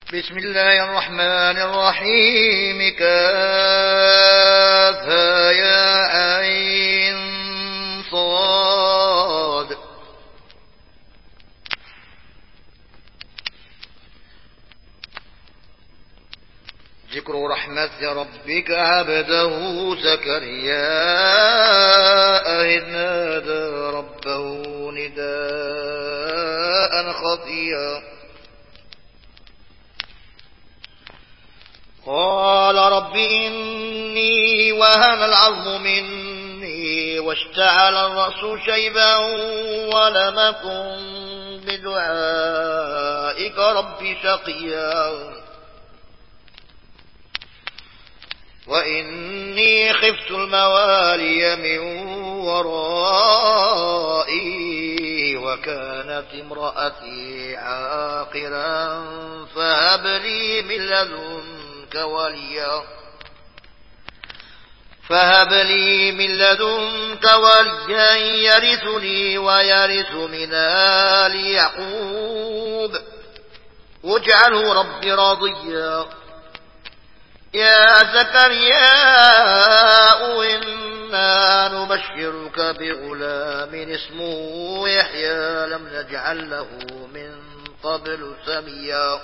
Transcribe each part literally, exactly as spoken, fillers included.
بسم الله الرحمن الرحيم. كافها يا عين صاد. ذكر رحمة ربك عبده زكريا إذ نادى ربه نداء خفيا قال رب إني وهن العظم مني واشتعل الرأس شيبا ولم أكن بدعائك رب شقيا وإني خفت الموالي من ورائي وكانت امرأتي عاقرا فهب لي من لدنك وليا فهب لي من لدنك وليا يرثني ويرث من آل يعقوب واجعله رب راضيا. يا زكريا إنا نبشرك بغلام اسمه يحيى لم نجعل له من قبل سميا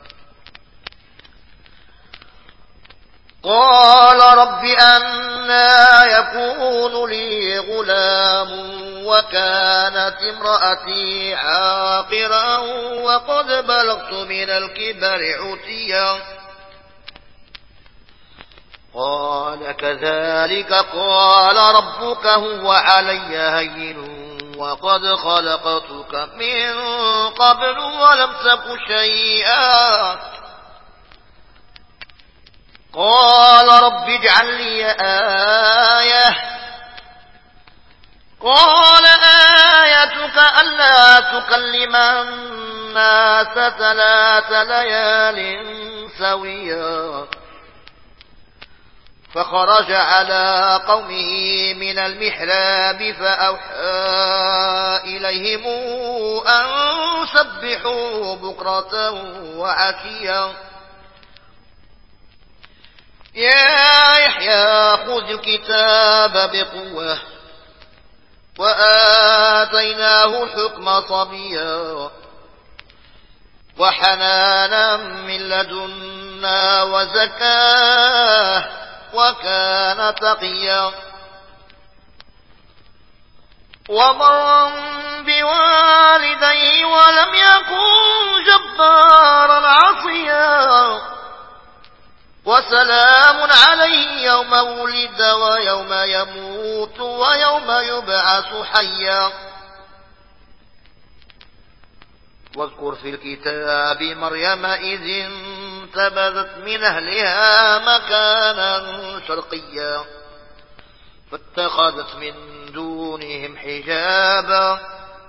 قال رب أنى يكون لي غلام وكانت امرأتي عاقرا وقد بلغت من الكبر عتيا قال كذلك قال ربك هو علي هين وقد خلقتك من قبل ولم تك شيئا قال رب اجعل لي آية قال آيتك ألا تكلم الناس ثلاث ليال سويا فخرج على قومه من المحراب فأوحى إليهم أن سبحوا بكرة وعشيا يا يحيى خذ الكتاب بقوة وآتيناه الحكم صبيا وحنانا من لدنا وزكاه وكان تقيا وبرا بوالديه ولم يكن جبارا عصيا وسلام عليه يوم ولد ويوم يموت ويوم يبعث حيا واذكر في الكتاب مريم إذ انتبذت من أهلها مكانا شرقيا فاتخذت من دونهم حجابا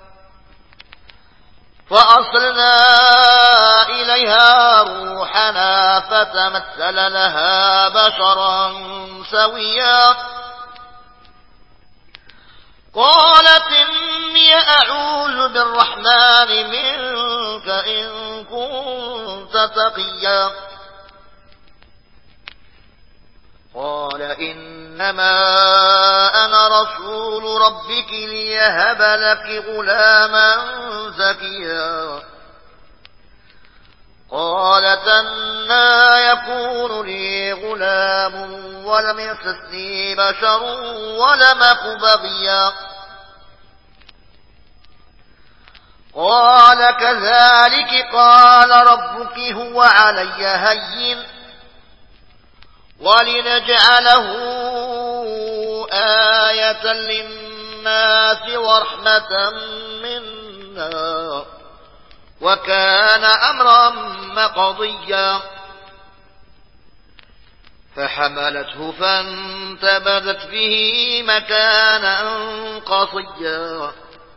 فأرسلنا إليها روحنا فتمثل لها بشرا سويا قالت إني أعوذ بالرحمن منك إن كنت تقيا قال إنما أنا رسول ربك ليهب لك غلاما زكيا قالت أنى يكون لي غلام ولم يمسسني بشر ولم أك بغيا قال كذلك قال ربك هو علي هين ولنجعله آية للناس ورحمة منا وكان أمرا مقضيا فحملته فانتبذت به مكانا قصيا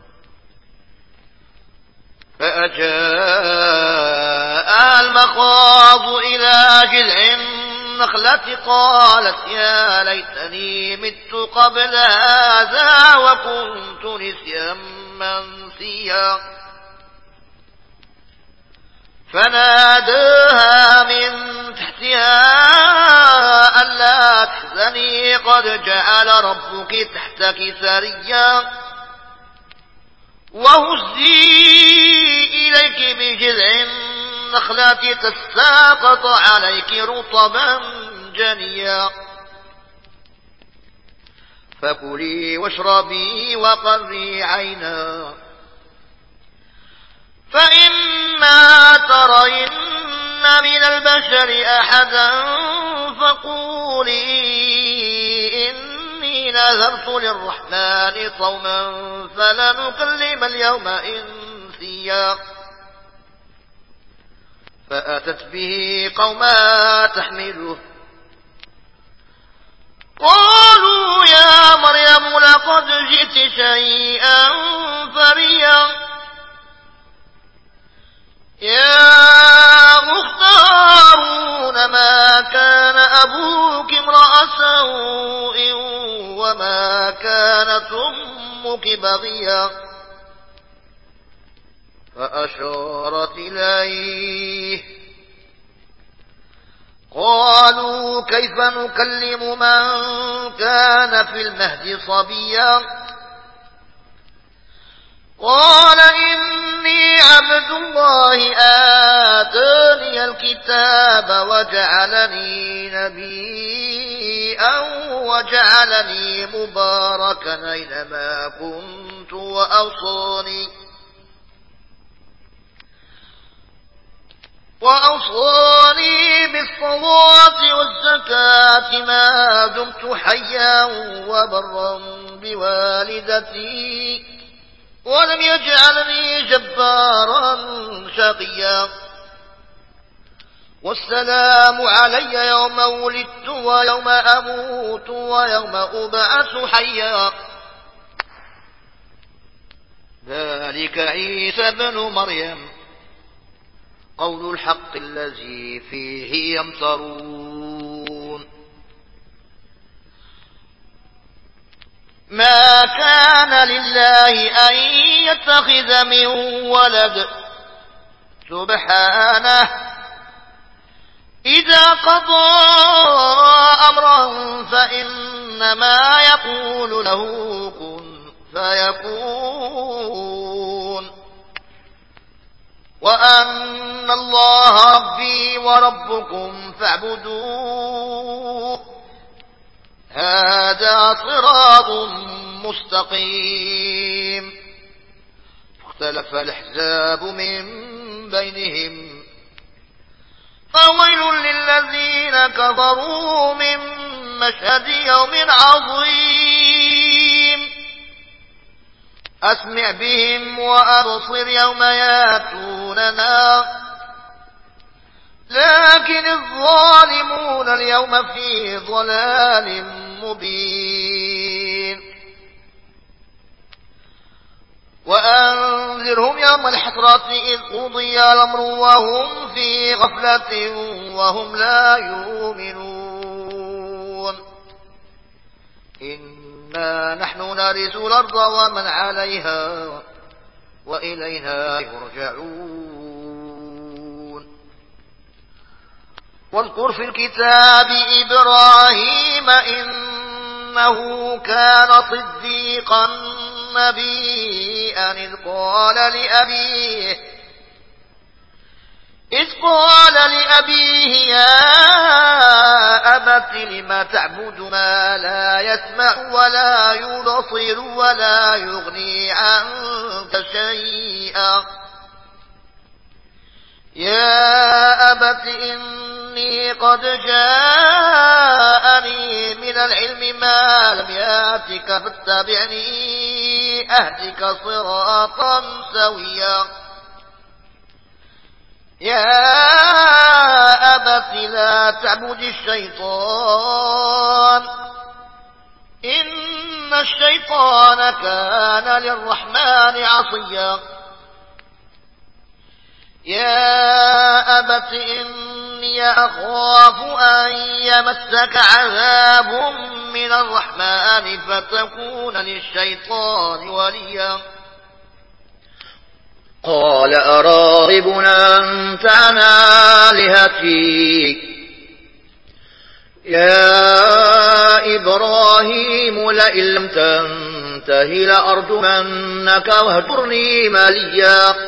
فأجاء المخاض إلى جذع النخلة قالت يا ليتني مت قبل هذا وكنت نسيا منسيا فناداها قد جعل ربك تحتك سريا وهزي إليك بجذع النخلة تساقط عليك رطبا جنيا فكلي واشربي وقري عينا فإما ترين من البشر أحدا فقولي إني نذرت للرحمن صوما فلنكلم اليوم إنسيا فأتت به قوما تحمله قالوا يا مريم لقد جئت شيئا فريا يا أخت هارون ما كان أبوك امرأ سوء وما كانت أمك بغيا فأشارت إليه قالوا كيف نكلم من كان في المهد صبيا قال إني عبد الله آتاني الكتاب وجعلني نبيا وجعلني مباركا أينما كنت وأوصاني وأوصاني بالصلاة والزكاة ما دمت حيا وبرا بوالدتي ولم يجعلني جبارا شقيا والسلام علي يوم ولدت ويوم أموت ويوم أبعث حيا ذلك عيسى بن مريم قول الحق الذي فيه يمترون ما كان لله أن يتخذ من ولد سبحانه إذا قضى أمرا فإنما يقول له كن فيكون وأن الله ربي وربكم فاعبدوه هذا صراط مستقيم اختلف الأحزاب من بينهم فويل للذين كفروا من مشهد يوم عظيم أسمع بهم وأبصر يوم ياتوننا لكن الظالمون اليوم في ضلال مبين وأنذرهم يوم الحسرة إذ قضي الأمر وهم في غفلة وهم لا يؤمنون إنا نحن نرث الأرض ومن عليها وإلينا يرجعون واذكر في الكتاب إبراهيم إنه كان صديقا نبيا إذ قال لأبيه إذ قال لأبيه يا أبت لم تعبد ما لا يسمع ولا يبصر ولا يغني عنك شيئا يا أبت إني قد جاءني من العلم ما لم يأتك فاتبعني أهدك صراطا سويا يا أبت لا تعبد الشيطان إن الشيطان كان للرحمن عصيا يا أبت إني أخاف أن يمسك عذاب من الرحمن فتكون للشيطان وليا قال أراغب أنت عن آلهتي يا إبراهيم لئن لم تنته لأرجمنك واهجرني مليا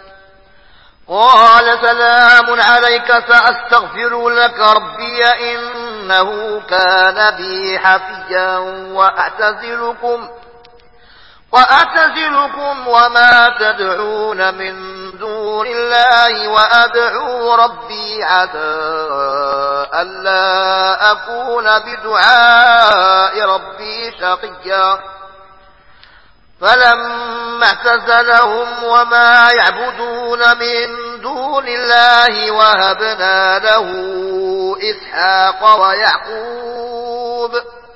قال سلام عليك سأستغفر لك ربي إنه كان بي حفيا وأعتزلكم وأعتزلكم وما تدعون من دون الله وأدعو ربي عسى ألا أكون بدعاء ربي شقيا فلما اعتزلهم وما يعبدون من دون الله وهبنا له إسحاق ويعقوب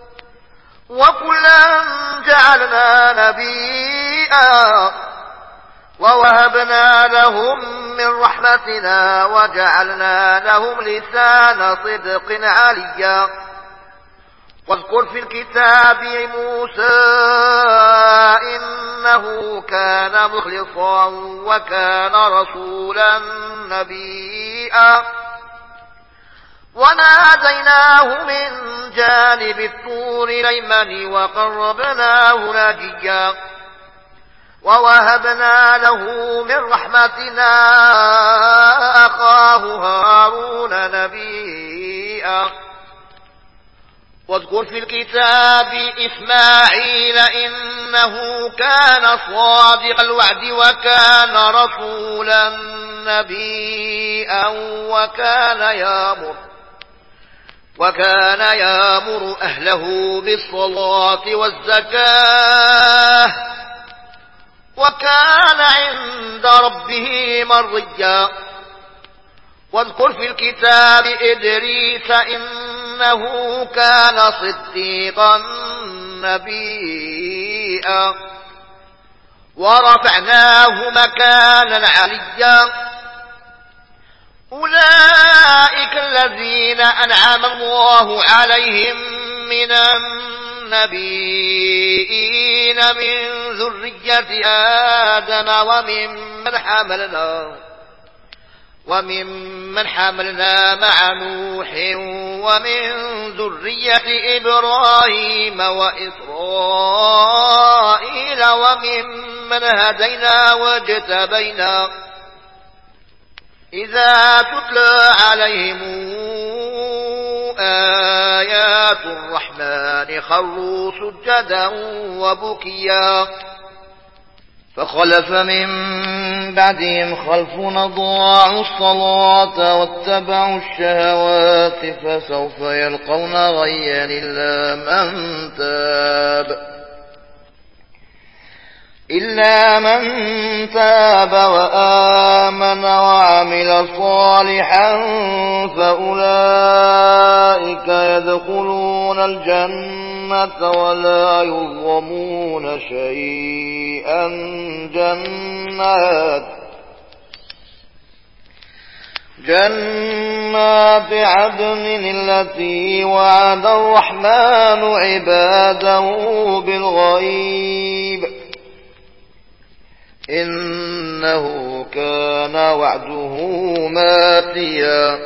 وكلا جعلنا نبيا ووهبنا لهم من رحمتنا وجعلنا لهم لسان صدق عليا واذكر في الكتاب موسى إنه كان مخلصا وكان رسولا نبيا وناديناه من جانب الطور الأيمن وقربناه ناجيا ووهبنا له من رحمتنا أخاه هارون نبيا واذكر في الكتاب إسماعيل إنه كان صادق الوعد وكان رسولا نبيا وكان يامر وكان يامر أهله بالصلاة والزكاة وكان عند ربه مرضيا واذكر في الكتاب إدريس إنه كان صديقا نبيا ورفعناه مكانا عليا أولئك الذين أنعم الله عليهم من النبيين من ذرية آدم وممن حملنا وممن حملنا مع نوح ومن ذرية إبراهيم وإسرائيل وممن هدينا واجتبينا إذا تتلى عليهم آيات الرحمن خروا سجدا وبكيا فخلف من بعدهم خلف أضاعوا الصلاة واتبعوا الشهوات فسوف يلقون غيا إلا من تاب إلا من تاب وآمن وعمل صالحا فأولئك يدخلون الجنة ولا يظلمون شيئا جنات جنات عدن التي وعد الرحمن عباده بالغيب إنه كان وعده ماتيا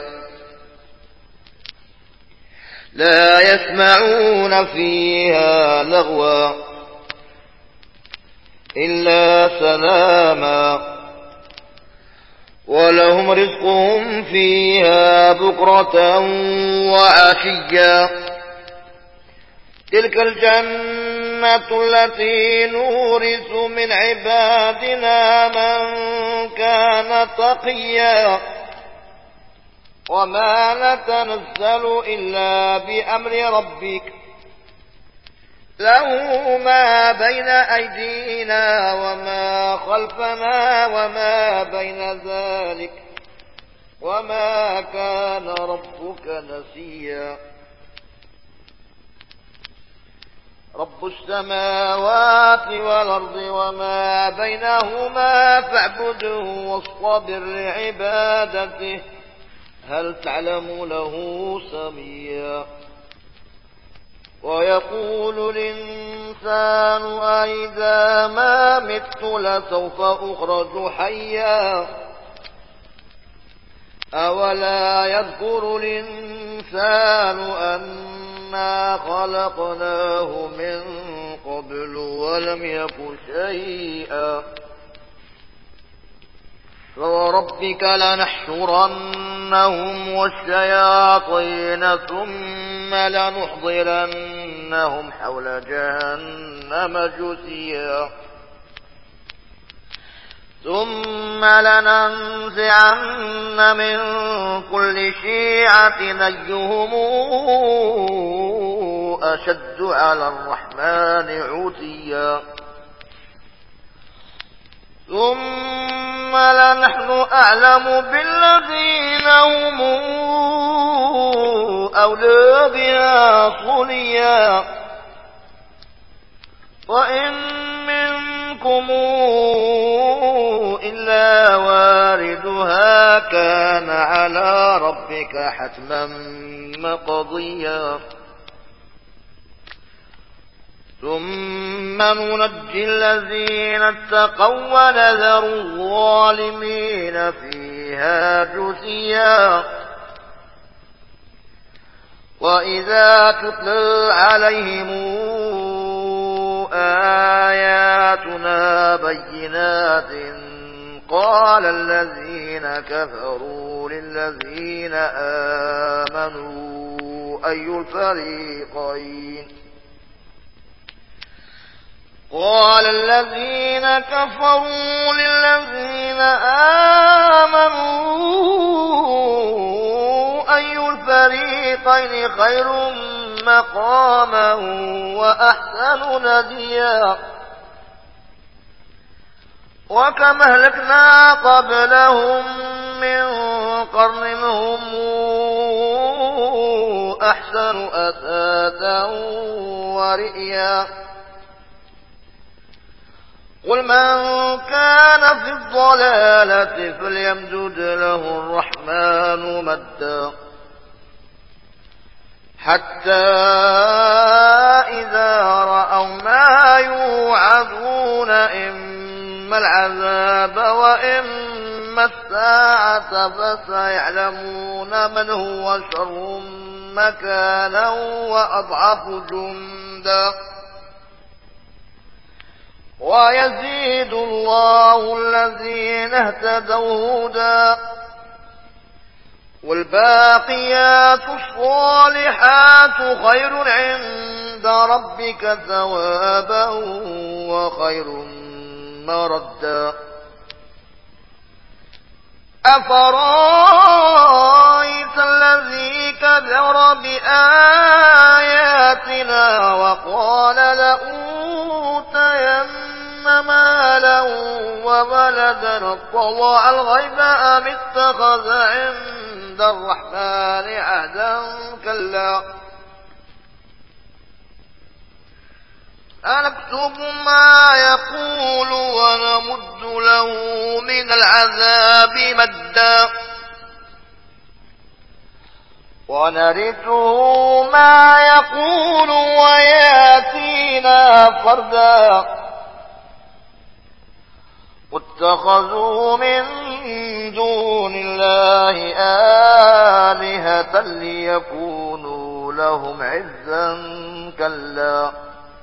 لا يسمعون فيها لغوا إلا سلاما ولهم رزقهم فيها بكرة وعشيا تلك الجنة التي نورث من عبادنا من كان تقيا وما نتنزل إلا بأمر ربك له ما بين أيدينا وما خلفنا وما بين ذلك وما كان ربك نسيا رب السماوات والأرض وما بينهما فاعبده واصطبر لعبادته هل تعلم له سميا ويقول الإنسان أئذا ما مت لسوف أخرج حيا أولا يذكر الإنسان أن إنا خلقناه من قبل ولم يك شيئا فوربك لنحشرنهم والشياطين ثم لنحضرنهم حول جهنم جثيا ثم لننزعن من كل شيعة أيهم أشد على الرحمن عتيا ثم لنحن أعلم بالذين هم أولى بها صليا وإن منكم إلا واردها كان على ربك حتما مقضيا ثم ننجي الذين اتقوا ونذر الظالمين فيها جثيا وإذا تتلى عليهم آياتنا بينات قال الذين كفروا للذين آمنوا أي الفريقين قال الذين كفروا للذين آمنوا أي الفريقين خير مقاما وأحسن نديا وكم أهلكنا قبلهم من قرن هم أحسن أثاثا ورئيا قل من كان في الضلالة فليمدد له الرحمن مدا حتى إذا رأوا ما يوعدون إما العذاب وإما الساعة فسيعلمون من هو شر مكانا وأضعف جندا ويزيد الله الذين اهتدوا هدى والباقيات الصالحات خير عند ربك ثوابا وخير مردا أفرأيت الذي كفر بآياتنا وقال لأوتين مالا وولدا اطلع الغيب أم اتخذ عند الرحمن عهدا كلا أنكتب ما يقول ونمد له من العذاب مدا ونرثه ما يقول وياتينا فردا واتخذوا من دون الله آلهة ليكونوا لهم عزا كلا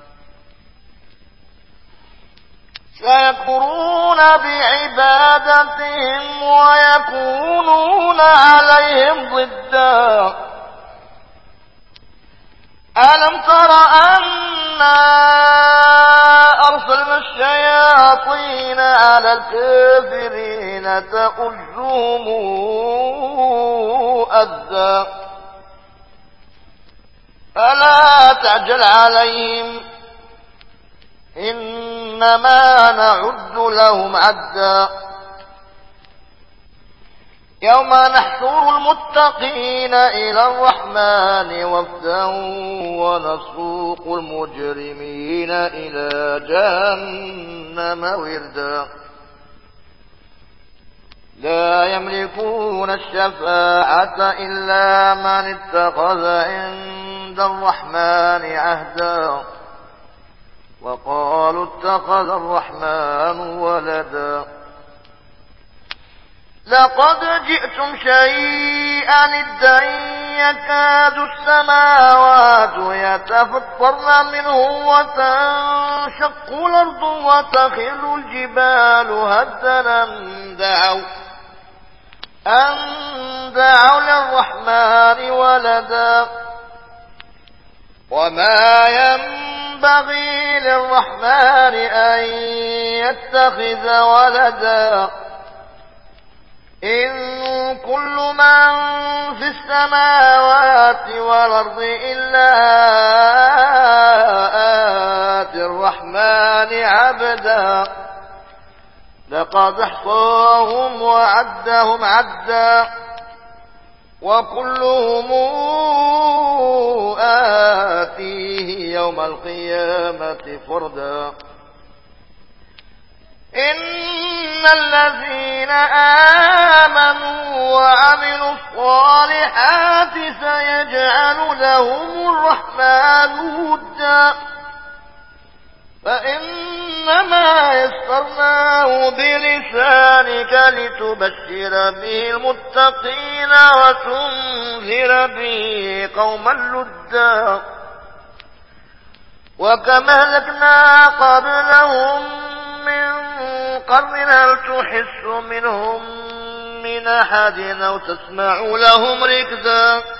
سيكفرون بعبادتهم ويكونون عليهم ضدا ألم تر أنا أرسلنا الشياطين على الكافرين تؤزهم أزا فلا تعجل عليهم إنما نعد لهم عدا يوم نحشر المتقين إلى الرحمن وفدا ونسوق المجرمين إلى جهنم وردا لا يملكون الشفاعة إلا من اتخذ عند الرحمن عهدا وقالوا اتخذ الرحمن ولدا لقد جئتم شيئا إدا يكاد السماوات يتفطرن منه وتنشق الأرض وتخر الجبال هدا أن دعوا أن دعوا للرحمن ولدا وما ينبغي للرحمن أن يتخذ ولدا إن كل من في السماوات والأرض إلا آتي الرحمن عبدا لقد احصاهم وعدهم عدا وكلهم آتيه يوم القيامة فردا إن الذين آمنوا وعملوا الصالحات سيجعل لهم الرحمن ودا فإنما يسرناه بلسانك لتبشر به المتقين وتنذر به قوما لدا وكما أهلكنا قبلهم من قرن هل تحس منهم من أحد أو تسمع لهم ركزا